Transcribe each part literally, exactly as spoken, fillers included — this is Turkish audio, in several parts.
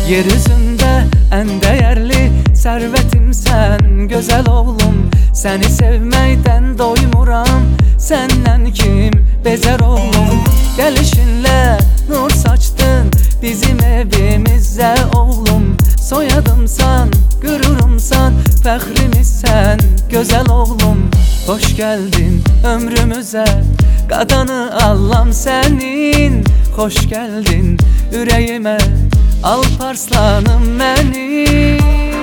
Yeryüzünde en değerli servetim sen güzel oğlum. Seni sevmeyden doymuram, senden kim bezer oğlum. Gelişinle nur saçtın bizim evimize oğlum. Soyadımsan, gururumsan, fəxrimizsən güzel oğlum. Hoş geldin ömrümüze, qadanı Allah'ım senin. Hoş geldin yüreğime, Alparslanım benim.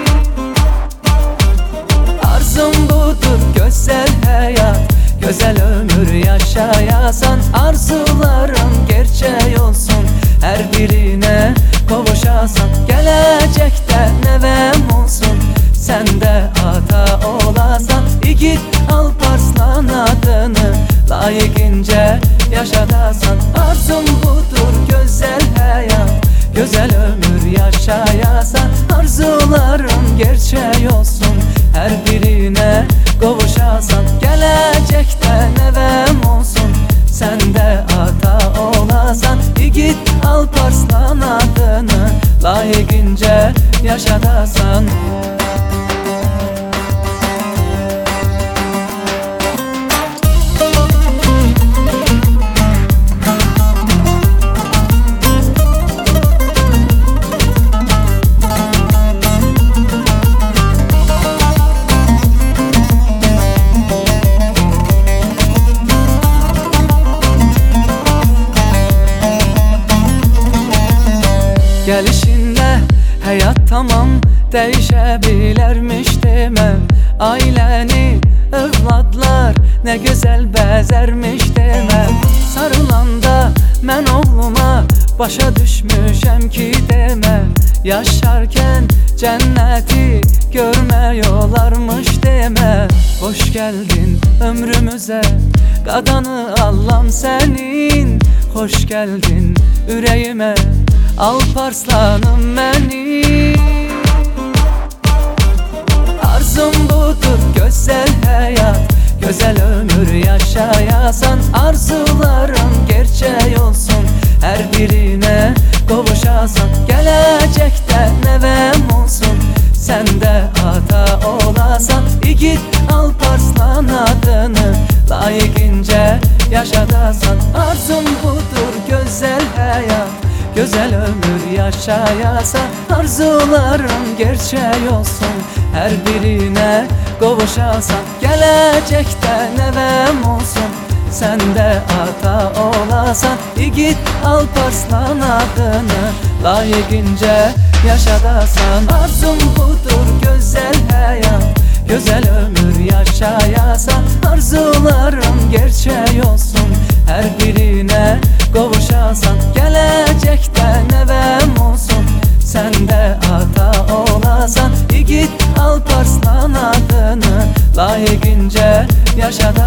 Arzum budur güzel hayat, güzel ömür yaşayasan. Arzularım gerçek olsun, her birine kavuşasan. Gelecekte nevem olsun, sen de ata olasan. İgit Alparslan adını layıkınca yaşadasan. Arzum budur güzel hayat, güzel ömür yaşayasan. Arzularım gerçek olsun, her birine kavuşasan. Gelecekte nevem olsun, sen de ata olasan. İgit Alparslan adını layıkınca yaşadasan. Gelişinle hayat tamam değişebilirmiş deme. Aileni, evladlar ne güzel bezermiş deme. Sarılanda ben oğluma başa düşmüşem ki deme. Yaşarken cenneti görmüyorlarmış deme. Hoş geldin ömrümüze, qadanı Allah'ım senin. Hoş geldin yüreğime, Alparslanım benim. Arzum budur güzel hayat, güzel ömür yaşayasan. Arzularım gerçek olsun, her birine kavuşasan. Gelecekte nevem olsun, sen de ata olasan. İgit Alparslan adını layıkınca yaşadasan. Arzum budur güzel hayat, güzel ömür yaşayasan. Arzularım gerçek olsun, her birine kavuşasan. Gelecekte nevem olsun, sen de ata olasan. İgit Alparslan adını layıkınca yaşadasan. Arzum budur güzel hayat, güzel ömür yaşayasan. Arzularım gerçek olsun, her birine kavuşasan. Gelecekte nevem olsun, sen de ata olasan. İgit Alparslan adını layıkınca yaşadasan.